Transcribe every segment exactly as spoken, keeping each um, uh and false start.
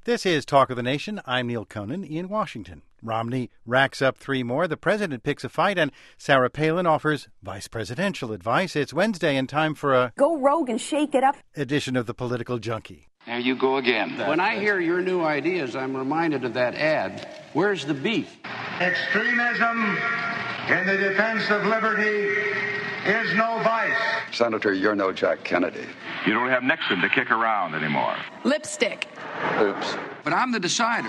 This is Talk of the Nation. I'm Neil Conan in Washington. Romney racks up three more. The president picks a fight, and Sarah Palin offers vice presidential advice. It's Wednesday and time for a go rogue and shake it up edition of the Political Junkie. There you go again. When I hear your new ideas, I'm reminded of that ad. Where's the beef? Extremism in the defense of liberty is no vice. Senator, you're no Jack Kennedy. You don't have Nixon to kick around anymore. Lipstick. Oops. But I'm the decider.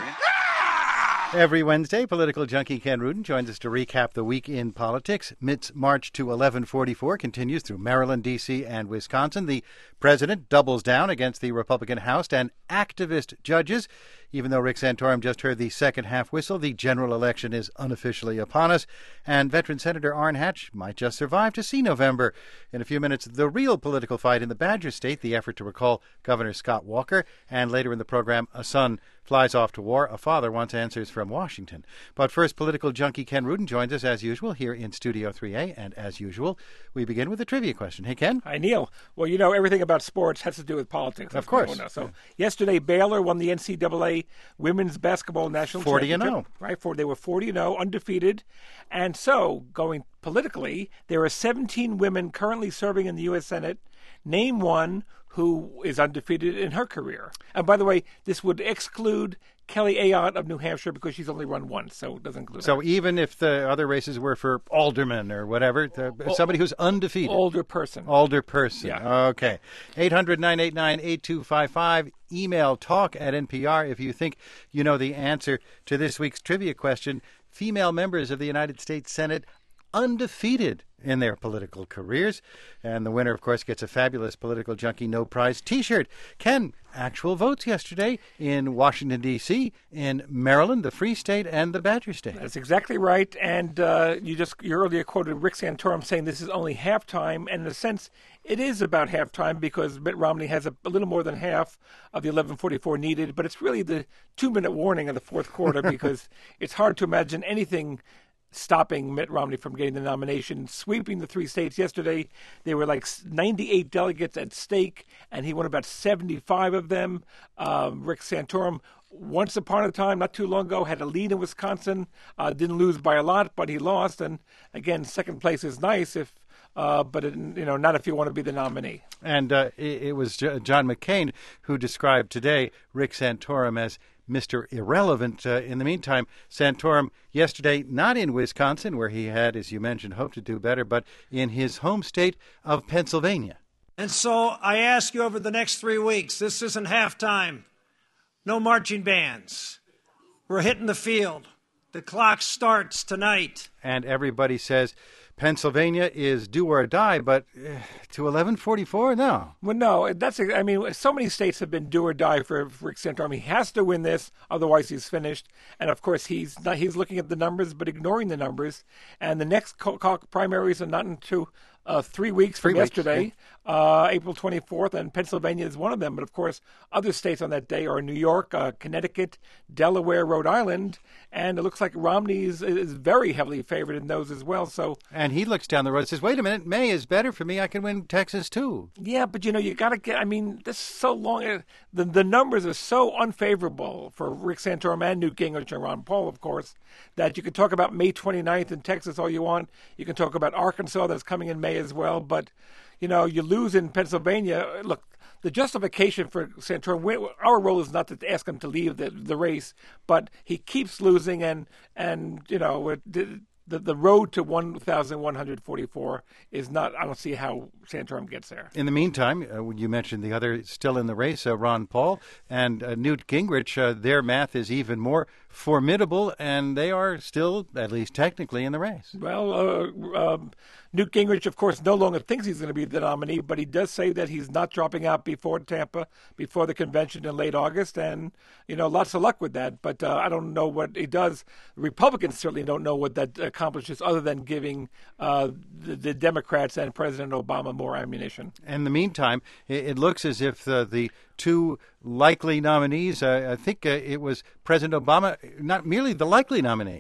Every Wednesday, political junkie Ken Rudin joins us to recap the week in politics. Mitt's march to eleven forty-four continues through Maryland, D C, and Wisconsin. The president doubles down against the Republican House and activist judges. Even though Rick Santorum just heard the second half whistle, the general election is unofficially upon us. And veteran Senator Orrin Hatch might just survive to see November. In a few minutes, the real political fight in the Badger State, the effort to recall Governor Scott Walker. And later in the program, a son flies off to war. A father wants answers from Washington. But first, political junkie Ken Rudin joins us as usual here in Studio three A. And as usual, we begin with a trivia question. Hey, Ken? Hi, Neil. Well, you know, everything about sports has to do with politics. Of course. So yeah. Yesterday, Baylor won the N C double A Women's Basketball National forty and Championship. oh. Right, for, they were forty and oh, undefeated. And so, going politically, there are seventeen women currently serving in the U S Senate. Name one who is undefeated in her career. And by the way, this would exclude Kelly Ayotte of New Hampshire because she's only run once, so it doesn't include So her. even if the other races were for aldermen or whatever, the, somebody who's undefeated. Older person. Older person. Yeah. Okay. eight hundred, nine eight nine, eight two five five. Email talk at N P R if you think you know the answer to this week's trivia question. Female members of the United States Senate undefeated in their political careers. And the winner, of course, gets a fabulous Political Junkie No Prize T-shirt. Ken, actual votes yesterday in Washington, D C, in Maryland, the Free State, and the Badger State. That's exactly right. And uh, you just you earlier quoted Rick Santorum saying this is only halftime. And in a sense, it is about halftime because Mitt Romney has a, a little more than half of the eleven forty-four needed. But it's really the two-minute warning of the fourth quarter because it's hard to imagine anything stopping Mitt Romney from getting the nomination, sweeping the three states yesterday. There were like ninety-eight delegates at stake, and he won about seventy-five of them. Um, Rick Santorum, once upon a time, not too long ago, had a lead in Wisconsin, uh, didn't lose by a lot, but he lost. And again, second place is nice if Uh, but, it, you know, not if you want to be the nominee. And uh, it, it was J- John McCain who described today Rick Santorum as Mister Irrelevant. Uh, in the meantime, Santorum yesterday, not in Wisconsin, where he had, as you mentioned, hoped to do better, but in his home state of Pennsylvania. And so I ask you over the next three weeks, this isn't halftime. No marching bands. We're hitting the field. The clock starts tonight. And everybody says Pennsylvania is do or die, but uh, to eleven forty-four, no. Well, no, that's, I mean, so many states have been do or die for Rick Santorum. He has to win this, otherwise he's finished. And of course, he's not, he's looking at the numbers, but ignoring the numbers. And the next co- co- primaries are not until uh, three weeks from three weeks, yesterday, yeah. uh, April twenty-fourth, and Pennsylvania is one of them. But of course, other states on that day are New York, uh, Connecticut, Delaware, Rhode Island, and it looks like Romney is, is very heavily favored in those as well. So, and he looks down the road and says, wait a minute, May is better for me. I can win Texas, too. Yeah, but, you know, you got to get, I mean, this is so long. Uh, the, the numbers are so unfavorable for Rick Santorum and Newt Gingrich and Ron Paul, of course, that you can talk about May twenty-ninth in Texas all you want. You can talk about Arkansas that's coming in May as well. But, you know, you lose in Pennsylvania. Look, the justification for Santorum, our role is not to ask him to leave the, the race, but he keeps losing, and, and you know, it, the the road to one thousand one hundred forty-four is not, I don't see how Santorum gets there. In the meantime, uh, you mentioned the other still in the race, uh, Ron Paul and uh, Newt Gingrich. Uh, their math is even more formidable, and they are still, at least technically, in the race. Well, uh, um, Newt Gingrich, of course, no longer thinks he's going to be the nominee, but he does say that he's not dropping out before Tampa, before the convention in late August, and, you know, lots of luck with that. But uh, I don't know what he does. Republicans certainly don't know what that accomplishes other than giving uh, the, the Democrats and President Obama more ammunition. In the meantime, it, it looks as if the, the two likely nominees, uh, I think uh, it was President Obama, not merely the likely nominee.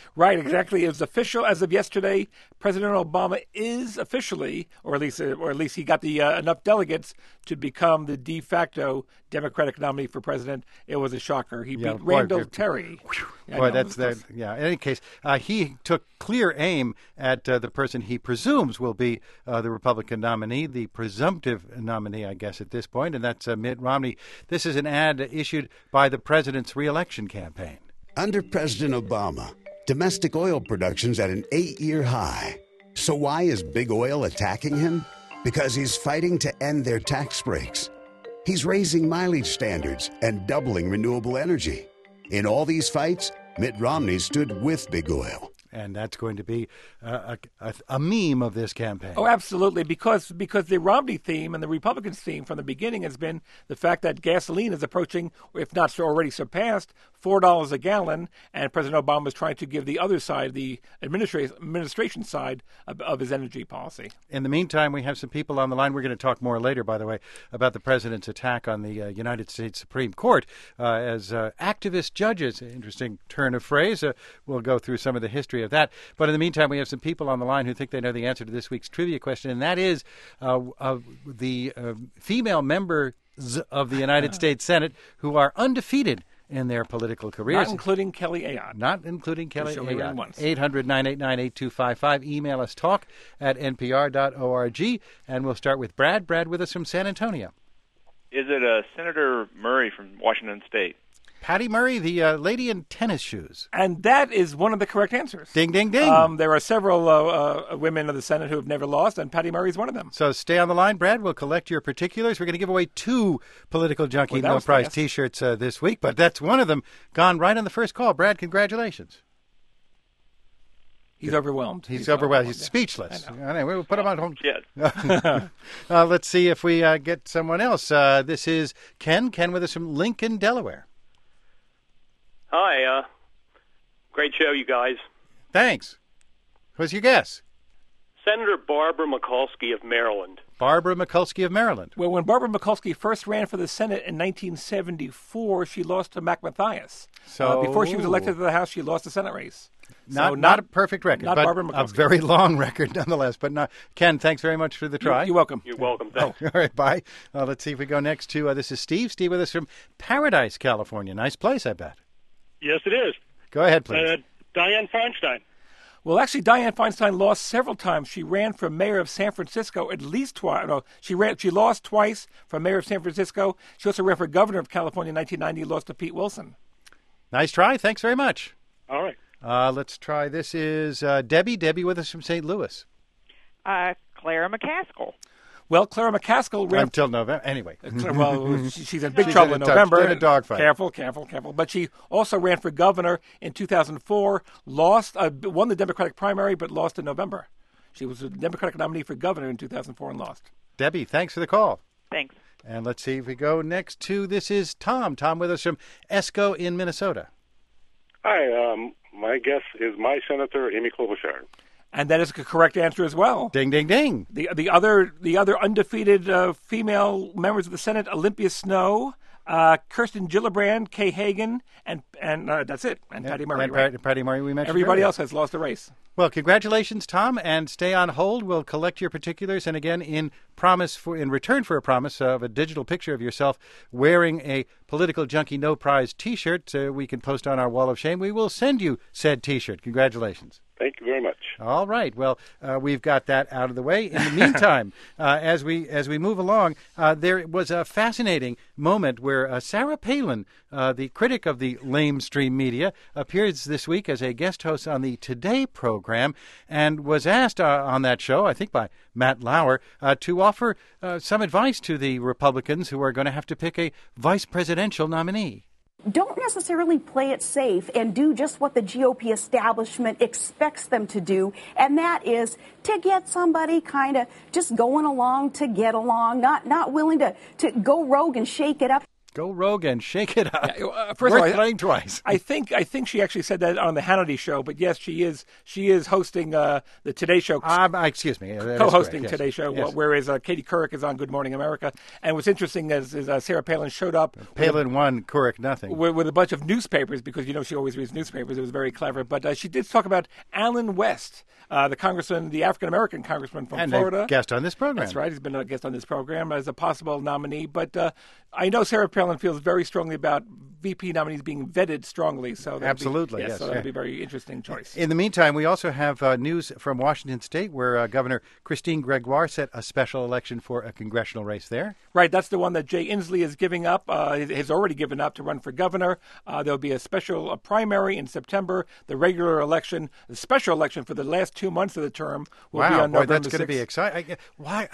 Right, exactly. It was official as of yesterday. President Obama is officially, or at least, or at least he got the uh, enough delegates to become the de facto Democratic nominee for president. It was a shocker. He Yeah, beat boy, Randall it- Terry. Yeah, Boy, no, that's it was- that. Yeah. In any case, uh, he took clear aim at uh, the person he presumes will be uh, the Republican nominee, the presumptive nominee, I guess, at this point, and that's uh, Mitt Romney. This is an ad issued by the president's reelection campaign. Under President Obama, domestic oil production's at an eight-year high. So why is big oil attacking him? Because he's fighting to end their tax breaks. He's raising mileage standards and doubling renewable energy. In all these fights, Mitt Romney stood with big oil. And that's going to be uh, a, a, a meme of this campaign. Oh, absolutely, because because the Romney theme and the Republicans' theme from the beginning has been the fact that gasoline is approaching, if not already surpassed, four dollars a gallon, and President Obama is trying to give the other side, the administration administration side of, of his energy policy. In the meantime, we have some people on the line. We're going to talk more later, by the way, about the president's attack on the uh, United States Supreme Court uh, as uh, activist judges. Interesting turn of phrase. Uh, we'll go through some of the history of that. But in the meantime, we have some people on the line who think they know the answer to this week's trivia question, and that is uh, uh, the uh, female members of the United States Senate who are undefeated in their political careers. Not including Kelly Ayotte. Not including Kelly She only ran Ayotte. once. eight hundred, nine eight nine, eight two five five. Email us talk at n p r dot org. And we'll start with Brad. Brad with us from San Antonio. Is it uh, Senator Murray from Washington State? Patty Murray, the uh, lady in tennis shoes. And that is one of the correct answers. Ding, ding, ding. Um, there are several uh, uh, women of the Senate who have never lost, and Patty Murray is one of them. So stay on the line, Brad. We'll collect your particulars. We're going to give away two Political Junkie Well, that No was Prize fast. T-shirts uh, this week, but that's one of them gone right on the first call. Brad, congratulations. He's overwhelmed. He's, overwhelmed. He's yeah. speechless. I know. I know. We'll put him on hold. Yes. uh, let's see if we uh, get someone else. Uh, this is Ken. Ken with us from Lincoln, Delaware. Hi, uh, great show, you guys. Thanks. Who's your guess? Senator Barbara Mikulski of Maryland. Barbara Mikulski of Maryland. Well, when Barbara Mikulski first ran for the Senate in nineteen seventy-four, she lost to Mac Mathias. So uh, before she was elected to the House, she lost the Senate race. Not, so not a perfect record, not but Barbara a Mikulski. very long record nonetheless. But not, Ken, thanks very much for the try. You're, you're welcome. You're welcome. Thanks. All right, bye. Uh, let's see if we go next to, uh, this is Steve. Steve with us from Paradise, California. Nice place, I bet. Yes, it is. Go ahead, please. Uh, Dianne Feinstein. Well, actually, Dianne Feinstein lost several times. She ran for mayor of San Francisco at least twice. No, she ran. She lost twice for mayor of San Francisco. She also ran for governor of California in nineteen ninety. Lost to Pete Wilson. Nice try. Thanks very much. All right. Uh, let's try. This is uh, Debbie. Debbie with us from Saint Louis. Uh, Clara McCaskill. Well, Clara McCaskill ran Until November. Anyway. well, she- she's in big She's trouble in in a tough- November. in a dogfight. Careful, careful, careful. But she also ran for governor in two thousand four, lost, uh, won the Democratic primary, but lost in November. She was a Democratic nominee for governor in two thousand four and lost. Debbie, thanks for the call. Thanks. And let's see if we go next to, this is Tom. Tom with us from Esco in Minnesota. Hi, um, my guess is my Senator, Amy Klobuchar. And that is a correct answer as well. Ding, ding, ding. The the other the other undefeated uh, female members of the Senate: Olympia Snow, uh, Kirsten Gillibrand, Kay Hagan, and and uh, that's it. And Patty Murray. And right? Pat- Patty Murray, we mentioned Everybody earlier. else has lost the race. Well, congratulations, Tom, and stay on hold. We'll collect your particulars, and again, in promise for in return for a promise of a digital picture of yourself wearing a Political Junkie No Prize T-shirt, uh, we can post on our wall of shame. We will send you said T-shirt. Congratulations. Thank you very much. All right. Well, uh, we've got that out of the way. In the meantime, uh, as we as we move along, uh, there was a fascinating moment where uh, Sarah Palin, uh, the critic of the lamestream media, appears this week as a guest host on the Today program and was asked uh, on that show, I think by Matt Lauer, uh, to offer uh, some advice to the Republicans who are going to have to pick a vice presidential nominee. Don't necessarily play it safe and do just what the G O P establishment expects them to do, and that is to get somebody kind of just going along to get along, not not willing to, to go rogue and shake it up. Go rogue and shake it up. Yeah, uh, first Worth of all, playing twice. I think I think she actually said that on the Hannity show. But yes, she is she is hosting uh, the Today Show. Um, excuse me, co-hosting yes. Today Show, yes. whereas uh, Katie Couric is on Good Morning America. And what's interesting is, is uh, Sarah Palin showed up. Palin with, won, Couric nothing. With, with a bunch of newspapers because you know she always reads newspapers. It was very clever. But uh, she did talk about Alan West, uh, the congressman, the African American congressman from and Florida, a guest on this program. That's right. He's been a guest on this program as a possible nominee. But uh, I know Sarah Palin feels very strongly about V P nominees being vetted strongly. So absolutely, be, yes, yes. So that'll be a very interesting choice. In the meantime, we also have uh, news from Washington State, where uh, Governor Christine Gregoire set a special election for a congressional race there. Right, that's the one that Jay Inslee is giving up. Uh, has already given up to run for governor. Uh, there'll be a special uh, primary in September. The regular election, the special election for the last two months of the term will wow, be on boy, November that's going to be exciting. Why?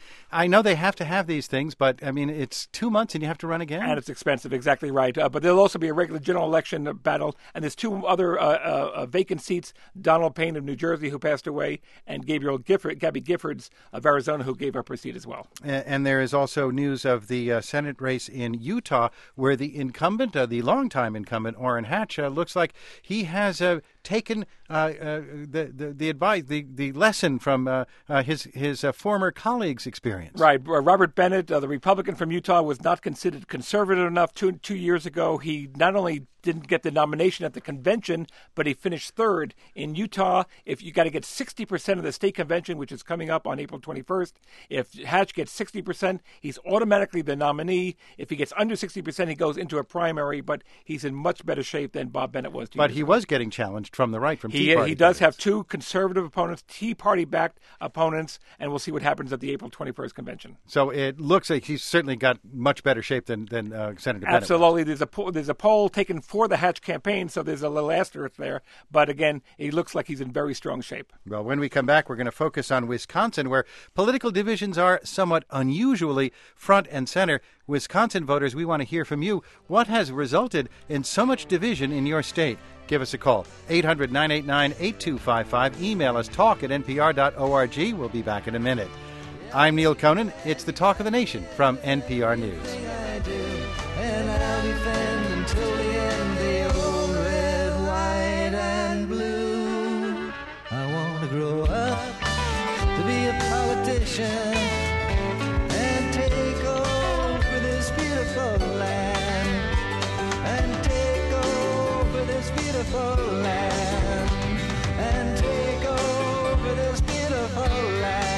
I know they have to have these things, but I mean, it's two months and you have to run again. And it's expensive, exactly right. Uh, but there'll also be a regular general election battle, and there's two other uh, uh, vacant seats: Donald Payne of New Jersey, who passed away, and Gabriel Gifford, Gabby Giffords of Arizona, who gave up her seat as well. And, and there is also news of the uh, Senate race in Utah, where the incumbent, uh, the longtime incumbent, Orrin Hatch, uh, looks like he has uh, taken uh, uh, the, the the advice, the, the lesson from uh, uh, his his uh, former colleagues' experience. Right, uh, Robert Bennett, uh, the Republican from Utah, was not considered conservative enough two two years ago. He not only didn't get the nomination at the convention, but he finished third in Utah. If you got to get sixty percent of the state convention, which is coming up on April twenty-first, if Hatch gets sixty percent, he's automatically the nominee. If he gets under sixty percent, he goes into a primary, but he's in much better shape than Bob Bennett was. But he ago. was getting challenged from the right, from he, Tea Party. He does parties. have two conservative opponents, Tea Party-backed opponents, and we'll see what happens at the April twenty-first convention. So it looks like he's certainly got much better shape than, than uh, Senator Bennett. Absolutely. There's a, po- there's a poll taken for the Hatch campaign, so there's a little asterisk there. But again, he looks like he's in very strong shape. Well, when we come back, we're going to focus on Wisconsin, where political divisions are somewhat unusually front and center. Wisconsin voters, we want to hear from you. What has resulted in so much division in your state? Give us a call, eight hundred, nine eight nine, eight two five five. Email us, talk at n p r dot org. We'll be back in a minute. I'm Neil Conan. It's the Talk of the Nation from N P R News. And I'll defend until the end the old red, white, and blue. I want to grow up to be a politician and take over this beautiful land, and take over this beautiful land, and take over this beautiful land.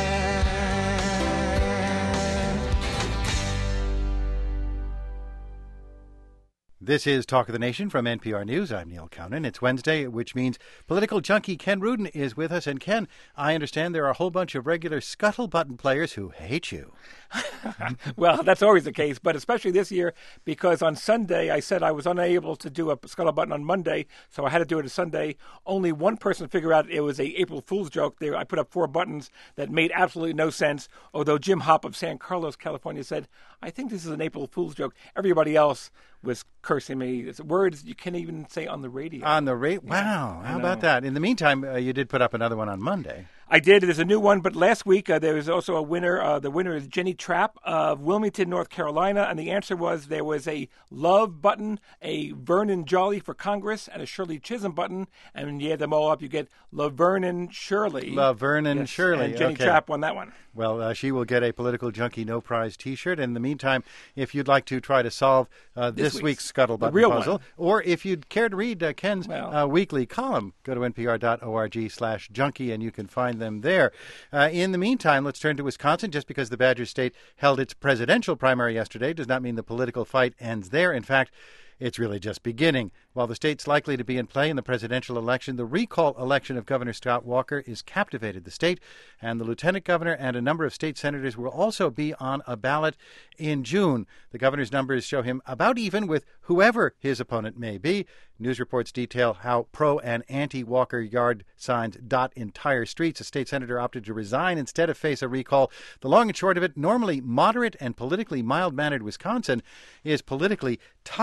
This is Talk of the Nation from N P R News. I'm Neil Conan. It's Wednesday, which means political junkie Ken Rudin is with us. And Ken, I understand there are a whole bunch of regular scuttle-button players who hate you. Well, that's always the case, but especially this year, because on Sunday I said I was unable to do a scuttlebutt on Monday, so I had to do it on Sunday. Only one person figured out it was a April Fool's joke. There, I put up four buttons that made absolutely no sense, although Jim Hopp of San Carlos, California said, I think this is an April Fool's joke. Everybody else was cursing me. It's words you can't even say on the radio. On the radio? Wow. Yeah, how about that? In the meantime, uh, you did put up another one on Monday. I did. There's a new one, but last week uh, there was also a winner. Uh, the winner is Jenny Trapp of Wilmington, North Carolina, and the answer was there was a love button, a Vernon Jolly for Congress, and a Shirley Chisholm button, and when you add them all up, you get Lavernon Shirley. Lavernon yes, Shirley. And Jenny okay. Trapp won that one. Well, uh, she will get a Political Junkie No Prize T-shirt. In the meantime, if you'd like to try to solve uh, this, this week's, week's Scuttlebutt real puzzle, one. or if you'd care to read uh, Ken's well. uh, weekly column, go to n p r dot org slash junkie, and you can find them there. Uh, in the meantime, let's turn to Wisconsin. Just because the Badger State held its presidential primary yesterday does not mean the political fight ends there. In fact, it's really just beginning. While the state's likely to be in play in the presidential election, the recall election of Governor Scott Walker is captivated the state, and the lieutenant governor and a number of state senators will also be on a ballot in June. The governor's numbers show him about even with whoever his opponent may be. News reports detail how pro- and anti-Walker yard signs dot entire streets. A state senator opted to resign instead of face a recall. The long and short of it, normally moderate and politically mild-mannered Wisconsin is politically toxic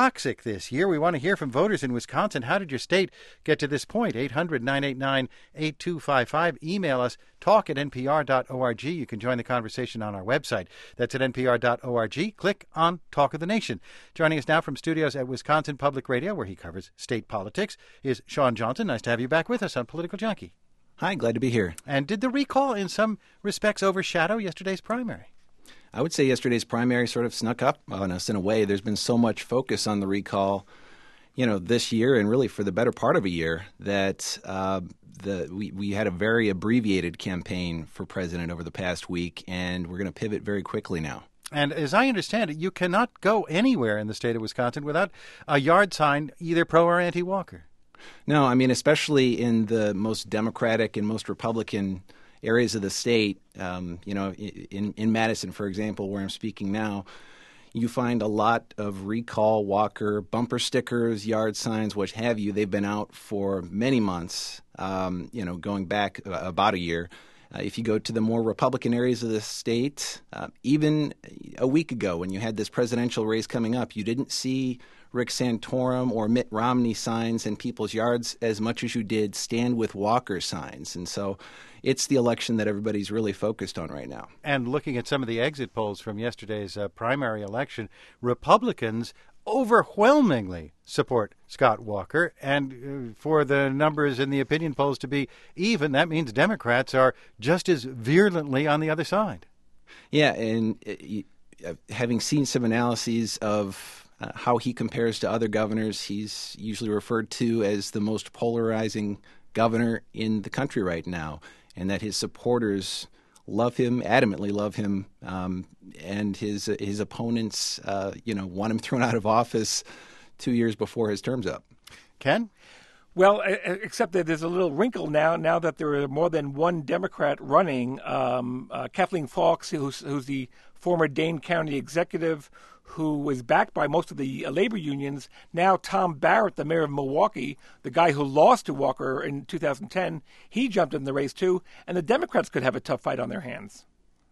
this year. We want to hear from voters in Wisconsin. How did your state get to this point? eight hundred, nine eight nine, eight two five five. Email us, talk at N P R dot org. You can join the conversation on our website. That's at N P R dot org. Click on Talk of the Nation. Joining us now from studios at Wisconsin Public Radio, where he covers state politics, is Sean Johnson. Nice to have you back with us on Political Junkie. Hi, glad to be here. And did the recall in some respects overshadow yesterday's primary? I would say yesterday's primary sort of snuck up on us in a way. There's been so much focus on the recall, you know, this year and really for the better part of a year that uh, the we, we had a very abbreviated campaign for president over the past week, and we're going to pivot very quickly now. And as I understand it, you cannot go anywhere in the state of Wisconsin without a yard sign either pro or anti-Walker. No, I mean, especially in the most Democratic and most Republican areas of the state, um, you know, in, in Madison, for example, where I'm speaking now, you find a lot of recall Walker bumper stickers, yard signs, what have you. They've been out for many months, um, you know, going back uh, about a year. Uh, if you go to the more Republican areas of the state, uh, even a week ago when you had this presidential race coming up, you didn't see Rick Santorum or Mitt Romney signs in people's yards as much as you did Stand with Walker signs. And so it's the election that everybody's really focused on right now. And looking at some of the exit polls from yesterday's uh, primary election, Republicans overwhelmingly support Scott Walker. And uh, for the numbers in the opinion polls to be even, that means Democrats are just as virulently on the other side. Yeah, and uh, having seen some analyses of Uh, how he compares to other governors, he's usually referred to as the most polarizing governor in the country right now, and that his supporters love him, adamantly love him, um, and his uh, his opponents, uh, you know, want him thrown out of office two years before his term's up. Ken? Well, except that there's a little wrinkle now. Now that there are more than one Democrat running, um, uh, Kathleen Fawkes, who's, who's the former Dane County executive, who was backed by most of the uh, labor unions. Now Tom Barrett, the mayor of Milwaukee, the guy who lost to Walker in two thousand ten, he jumped in the race too, and the Democrats could have a tough fight on their hands.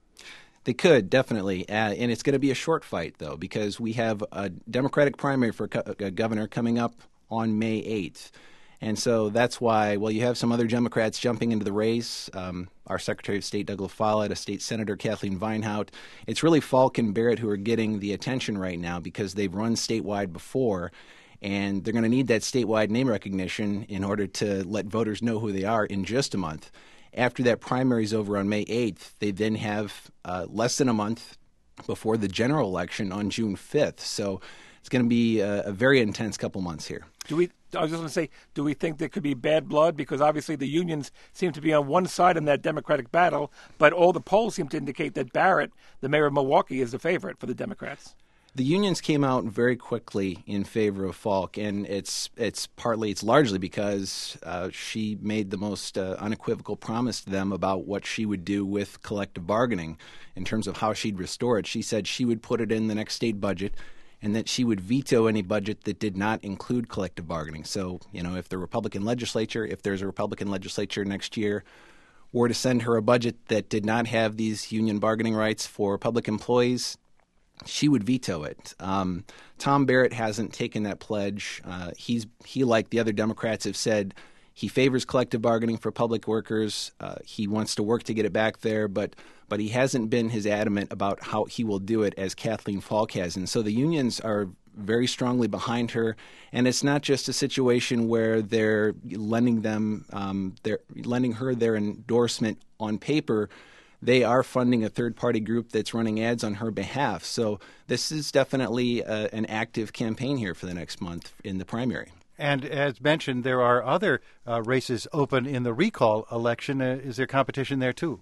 They could, definitely. Uh, and it's going to be a short fight, though, because we have a Democratic primary for co- a governor coming up on May eighth. And so that's why, well, you have some other Democrats jumping into the race. Um, our Secretary of State, Doug LaFollette, a state senator, Kathleen Vinehout. It's really Falk and Barrett who are getting the attention right now because they've run statewide before, and they're going to need that statewide name recognition in order to let voters know who they are in just a month. After that primary is over on May eighth, they then have uh, less than a month before the general election on June fifth. So it's going to be a, a very intense couple months here. Do we? I was just going to say, do we think there could be bad blood? Because obviously the unions seem to be on one side in that Democratic battle, but all the polls seem to indicate that Barrett, the mayor of Milwaukee, is the favorite for the Democrats. The unions came out very quickly in favor of Falk, and it's it's partly, it's largely because uh, she made the most uh, unequivocal promise to them about what she would do with collective bargaining in terms of how she'd restore it. She said she would put it in the next state budget, and that she would veto any budget that did not include collective bargaining. So, you know, if the Republican legislature, if there's a Republican legislature next year, were to send her a budget that did not have these union bargaining rights for public employees, she would veto it. Um, Tom Barrett hasn't taken that pledge. Uh, he's he, like the other Democrats, have said he favors collective bargaining for public workers. Uh, he wants to work to get it back there, but but he hasn't been as adamant about how he will do it as Kathleen Falk has. And so the unions are very strongly behind her, and it's not just a situation where they're lending them, um, they're lending her their endorsement on paper. They are funding a third-party group that's running ads on her behalf. So this is definitely a, an active campaign here for the next month in the primary. And as mentioned, there are other uh, races open in the recall election. Uh, is there competition there too?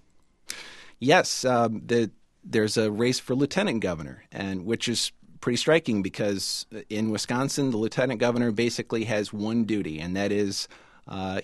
Yes, um, the, there's a race for lieutenant governor, and which is pretty striking because in Wisconsin, the lieutenant governor basically has one duty, and that is uh,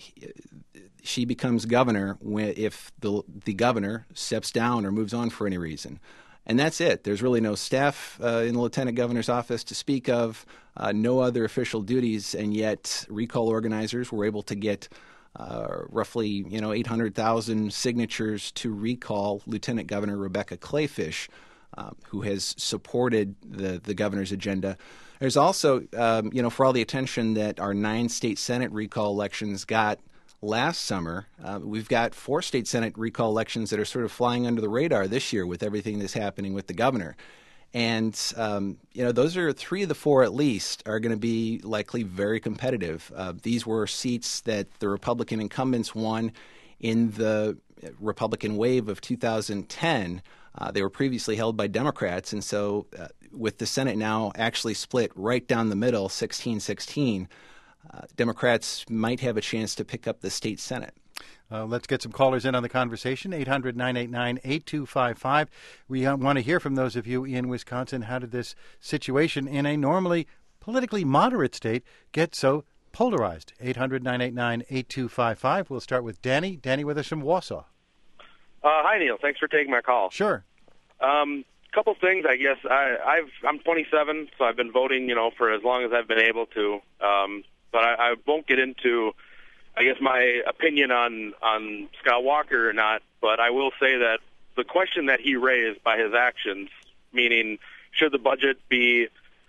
she becomes governor when, if the the governor steps down or moves on for any reason. And that's it. There's really no staff uh, in the lieutenant governor's office to speak of, uh, no other official duties, and yet recall organizers were able to get uh, roughly, you know, eight hundred thousand signatures to recall Lieutenant Governor Rebecca Kleefisch, uh, who has supported the, the governor's agenda. There's also, um, you know, for all the attention that our nine state Senate recall elections got last summer, uh, we've got four state Senate recall elections that are sort of flying under the radar this year with everything that's happening with the governor. And, um, you know, those are three of the four at least are going to be likely very competitive. Uh, these were seats that the Republican incumbents won in the Republican wave of two thousand ten. Uh, they were previously held by Democrats. And so uh, with the Senate now actually split right down the middle, sixteen sixteen, uh, Democrats might have a chance to pick up the state Senate. Uh, let's get some callers in on the conversation, eight hundred, nine eight nine, eight two five five. We uh, want to hear from those of you in Wisconsin. How did this situation in a normally politically moderate state get so polarized? eight hundred, nine eight nine, eight two five five. We'll start with Danny. Danny with us from Wausau. Uh, hi, Neil. Thanks for taking my call. Sure. Um, couple things, I guess. I, I've, I'm twenty-seven, so I've been voting, you know, for as long as I've been able to. Um, but I, I won't get into, I guess, my opinion on, on Scott Walker or not. But I will say that the question that he raised by his actions, meaning should the budget be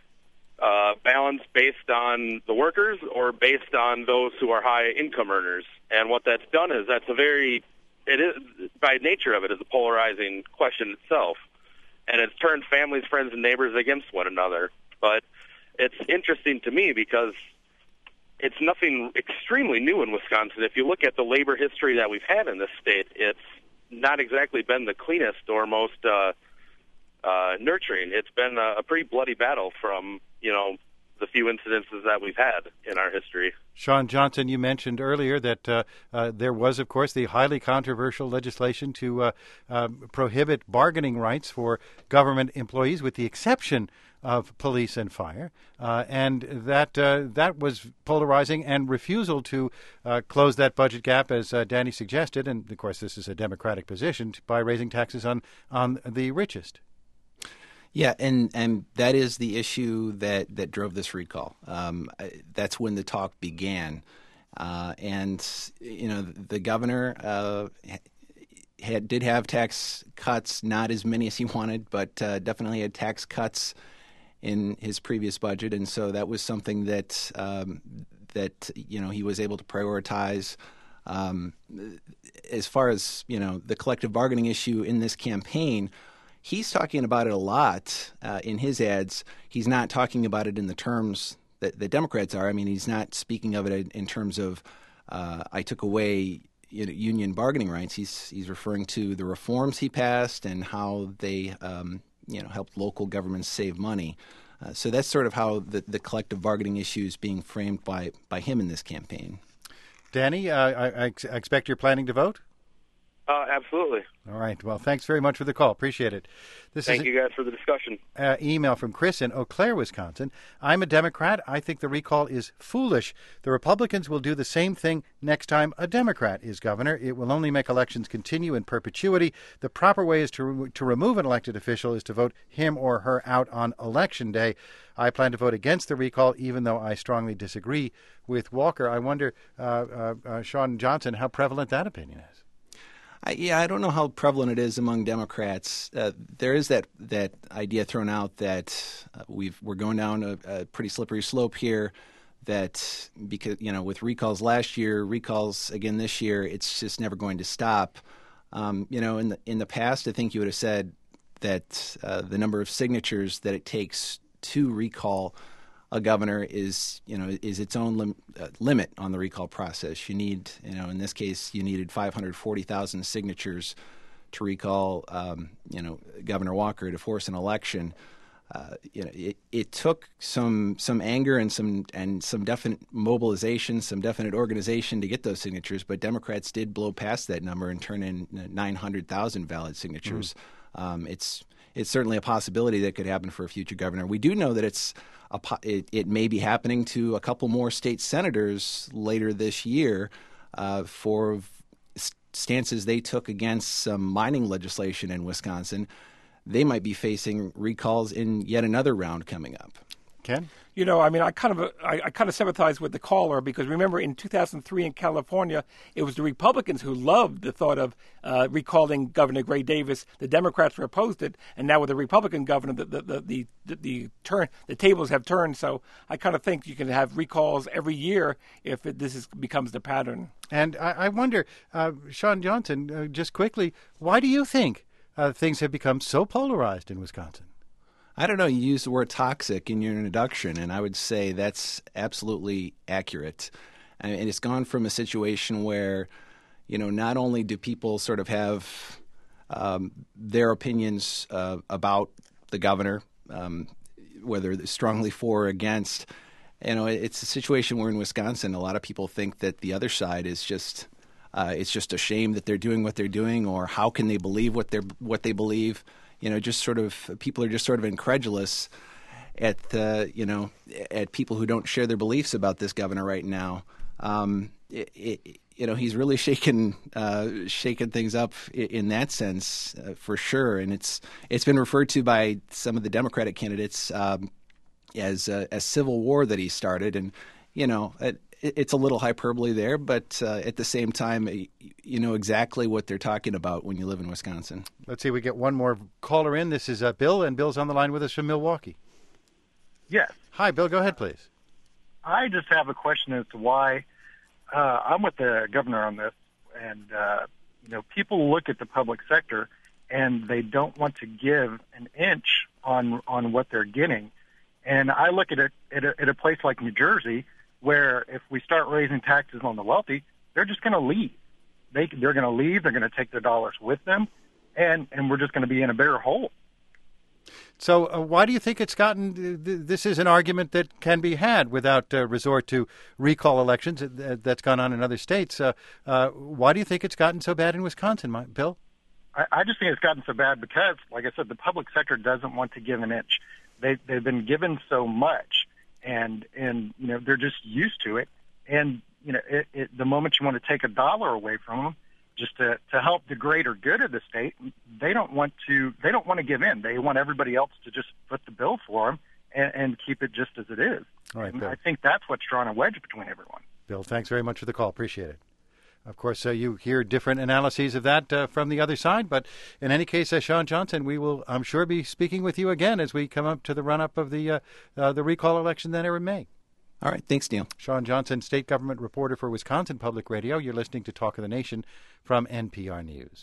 uh, balanced based on the workers or based on those who are high income earners, and what that's done is that's a very It is, by nature of it, is a polarizing question itself, and it's turned families, friends, and neighbors against one another. But it's interesting to me because it's nothing extremely new in Wisconsin. If you look at the labor history that we've had in this state, it's not exactly been the cleanest or most uh, uh, nurturing. It's been a, a pretty bloody battle from, you know, the few incidences that we've had in our history. Shawn Johnson, you mentioned earlier that uh, uh, there was, of course, the highly controversial legislation to uh, uh, prohibit bargaining rights for government employees, with the exception of police and fire, uh, and that uh, that was polarizing, and refusal to uh, close that budget gap, as uh, Danny suggested, and of course this is a Democratic position, by raising taxes on, on the richest. Yeah, and, and that is the issue that, that drove this recall. Um, that's when the talk began. Uh, and, you know, the governor uh, had did have tax cuts, not as many as he wanted, but uh, definitely had tax cuts in his previous budget. And so that was something that, um, that you know, he was able to prioritize. Um, as far as, you know, the collective bargaining issue in this campaign, he's talking about it a lot uh, in his ads. He's not talking about it in the terms that the Democrats are. I mean, he's not speaking of it in terms of uh, I took away you know, union bargaining rights. He's he's referring to the reforms he passed and how they um, you know helped local governments save money. Uh, so that's sort of how the, the collective bargaining issue is being framed by by him in this campaign. Danny, uh, I, I ex- expect you're planning to vote? Uh, absolutely. All right. Well, thanks very much for the call. Appreciate it. This Thank is you guys for the discussion. Uh, email from Chris in Eau Claire, Wisconsin. I'm a Democrat. I think the recall is foolish. The Republicans will do the same thing next time a Democrat is governor. It will only make elections continue in perpetuity. The proper way is to re- to remove an elected official is to vote him or her out on Election Day. I plan to vote against the recall, even though I strongly disagree with Walker. I wonder, uh, uh, uh, Shawn Johnson, how prevalent that opinion is. I, yeah, I don't know how prevalent it is among Democrats. Uh, there is that, that idea thrown out that uh, we've we're going down a, a pretty slippery slope here. That because you know with recalls last year, recalls again this year, it's just never going to stop. Um, you know, in the in the past, I think you would have said that uh, the number of signatures that it takes to recall a governor is, you know, is its own lim- uh, limit on the recall process. You need, you know, in this case, you needed five hundred forty thousand signatures to recall, um, you know, Governor Walker to force an election. Uh, you know, it, it took some some anger and some and some definite mobilization, some definite organization to get those signatures. But Democrats did blow past that number and turn in nine hundred thousand valid signatures. Mm. Um, it's it's certainly a possibility that could happen for a future governor. We do know that it's a, it, it may be happening to a couple more state senators later this year uh, for stances they took against some mining legislation in Wisconsin. They might be facing recalls in yet another round coming up. Ken? You You know, I mean, I kind of I, I kind of sympathize with the caller because remember in two thousand three in California, it was the Republicans who loved the thought of uh, recalling Governor Gray Davis. The Democrats were opposed it, and now with the Republican governor, the the the the, the, the turn the tables have turned. So I kind of think you can have recalls every year if it, this is, becomes the pattern. And I, I wonder, uh, Shawn Johnson, uh, just quickly, why do you think uh, things have become so polarized in Wisconsin? I don't know. You used the word toxic in your introduction, and I would say that's absolutely accurate. And it's gone from a situation where, you know, not only do people sort of have um, their opinions uh, about the governor, um, whether they're strongly for or against, you know, it's a situation where in Wisconsin, a lot of people think that the other side is just uh, it's just a shame that they're doing what they're doing, or how can they believe what they're what they believe. You know, just sort of people are just sort of incredulous at uh, you know at people who don't share their beliefs about this governor right now. Um, it, it, you know, he's really shaken uh, shaken things up in, in that sense uh, for sure, and it's it's been referred to by some of the Democratic candidates um, as uh, as civil war that he started, and you know. It, It's a little hyperbole there, but uh, at the same time, you know exactly what they're talking about when you live in Wisconsin. Let's see, we get one more caller in. This is uh, Bill, and Bill's on the line with us from Milwaukee. Yes. Hi, Bill. Go ahead, please. I just have a question as to why uh, I'm with the governor on this, and uh, you know, people look at the public sector and they don't want to give an inch on on what they're getting. And I look at it at a, at a place like New Jersey, where if we start raising taxes on the wealthy, they're just going to leave. They, they're going to leave. They're going to take their dollars with them, and, and we're just going to be in a bigger hole. So uh, why do you think it's gotten th- – this is an argument that can be had without uh, resort to recall elections uh, that's gone on in other states. Uh, uh, why do you think it's gotten so bad in Wisconsin, my, Bill? I, I just think it's gotten so bad because, like I said, the public sector doesn't want to give an inch. They, they've been given so much. And, and, you know, they're just used to it. And, you know, it, it, the moment you want to take a dollar away from them just to, to help the greater good of the state, they don't want to, they don't want to give in. They want everybody else to just foot the bill for them and, and keep it just as it is. All right, and Bill. I think that's what's drawn a wedge between everyone. Bill, thanks very much for the call. Appreciate it. Of course, uh, you hear different analyses of that uh, from the other side. But in any case, uh, Shawn Johnson, we will, I'm sure, be speaking with you again as we come up to the run-up of the uh, uh, the recall election that in May. All right. Thanks, Neil. Shawn Johnson, state government reporter for Wisconsin Public Radio. You're listening to Talk of the Nation from N P R News.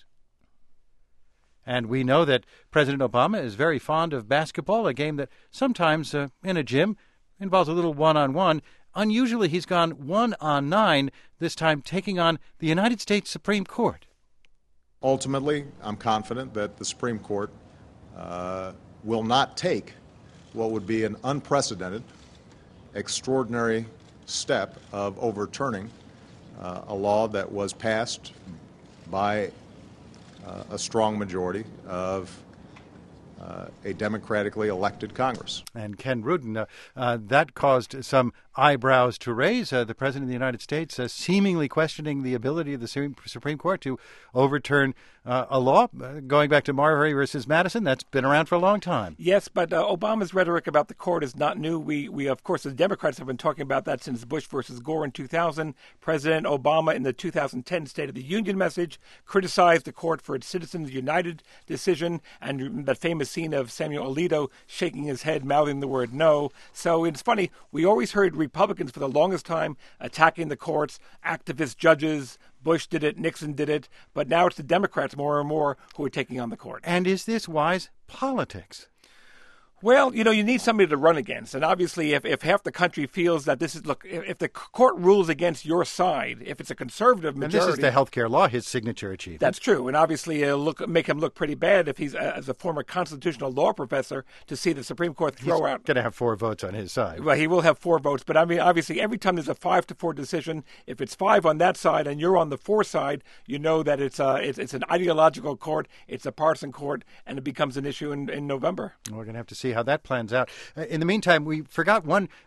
And we know that President Obama is very fond of basketball, a game that sometimes uh, in a gym involves a little one-on-one. Unusually, he's gone one on nine, this time taking on the United States Supreme Court. Ultimately, I'm confident that the Supreme Court uh, will not take what would be an unprecedented, extraordinary step of overturning uh, a law that was passed by uh, a strong majority of Uh, a democratically elected Congress. And Ken Rudin, uh, uh, that caused some eyebrows to raise. Uh, the President of the United States uh, seemingly questioning the ability of the Supreme Court to overturn uh, a law uh, going back to Marbury versus Madison. That's been around for a long time. Yes, but uh, Obama's rhetoric about the court is not new. We, we of course, the Democrats have been talking about that since Bush versus Gore in two thousand. President Obama, in the two thousand ten State of the Union message, criticized the court for its Citizens United decision and that famous scene of Samuel Alito shaking his head, mouthing the word no. So it's funny, we always heard Republicans for the longest time attacking the courts, activist judges. Bush did it, Nixon did it, but now it's the Democrats more and more who are taking on the court. And is this wise politics? Well, you know, you need somebody to run against. And obviously, if, if half the country feels that this is, look, if, if the court rules against your side, if it's a conservative majority. And this is the health care law, his signature achievement. That's true. And obviously, it'll look, make him look pretty bad if he's, uh, as a former constitutional law professor, to see the Supreme Court throw he's out. going to have four votes on his side. Well, he will have four votes. But I mean, obviously, every time there's a five to four decision, if it's five on that side and you're on the four side, you know that it's, uh, it's, it's an ideological court, it's a partisan court, and it becomes an issue in, in November. We're going to have to see how that plans out. In the meantime, we forgot one uh,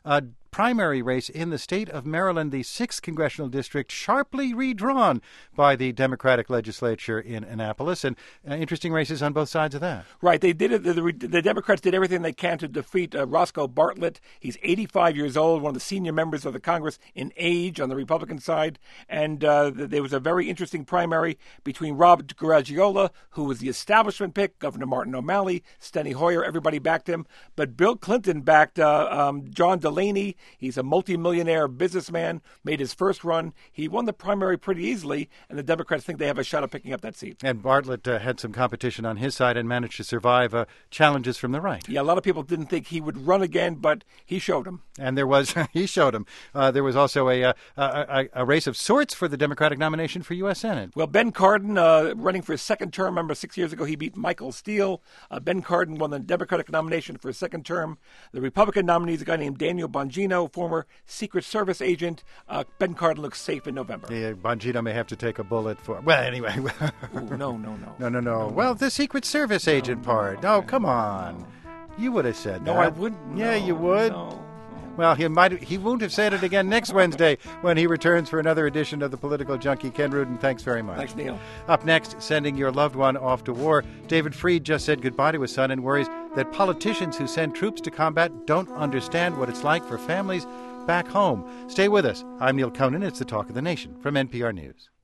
primary race in the state of Maryland, the sixth congressional district, sharply redrawn by the Democratic legislature in Annapolis. And uh, interesting races on both sides of that. Right. They did it. The, the, the Democrats did everything they can to defeat uh, Roscoe Bartlett. He's eighty-five years old, one of the senior members of the Congress in age on the Republican side. And uh, there was a very interesting primary between Rob Garagiola, who was the establishment pick, Governor Martin O'Malley, Steny Hoyer, everybody backed him. But Bill Clinton backed uh, um, John Delaney. He's a multimillionaire businessman, made his first run. He won the primary pretty easily, and the Democrats think they have a shot of picking up that seat. And Bartlett uh, had some competition on his side and managed to survive uh, challenges from the right. Yeah, a lot of people didn't think he would run again, but he showed him. And there was, he showed him. Uh, there was also a, uh, a, a race of sorts for the Democratic nomination for U S Senate. Well, Ben Cardin, uh, running for his second term. Remember, six years ago he beat Michael Steele. Uh, Ben Cardin won the Democratic nomination for his second term. The Republican nominee is a guy named Daniel Bongino, former Secret Service agent. Uh, Ben Cardin looks safe in November. Yeah, Bongino may have to take a bullet for... Well, anyway. Ooh, no, no, no. No, no, no. Well, the Secret Service agent no, part. No, oh, come on. You would have said no, that. No, I wouldn't. Yeah, no, you would. No. Well, he might. He won't have said it again next Wednesday when he returns for another edition of the Political Junkie. Ken Rudin, thanks very much. Thanks, Neil. Up next, sending your loved one off to war. David Freed just said goodbye to his son and worries that politicians who send troops to combat don't understand what it's like for families back home. Stay with us. I'm Neil Conan. It's the Talk of the Nation from N P R News.